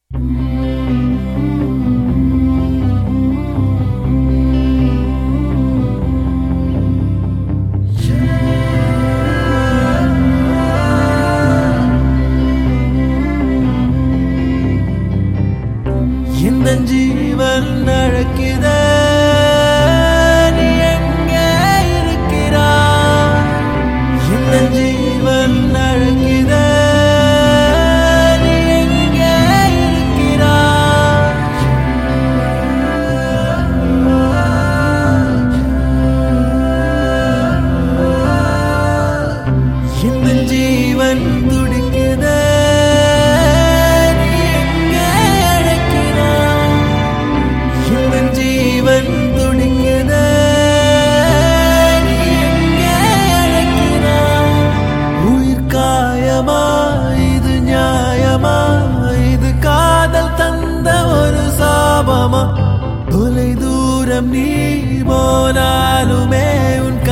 இந்த ஜீவன் அழைக்குதே, நீ எங்கே இருக்கிறாய்? இந்த ஜீவன் அழைக்குதே, நீ எங்கே இருக்கிறாய்? இந்த ஜீவன் துடிக்குதே, இது நியாயமா? இது காதல் தந்த ஒரு சாபமா? தொலை தூரம் நீ போனாலுமே உன்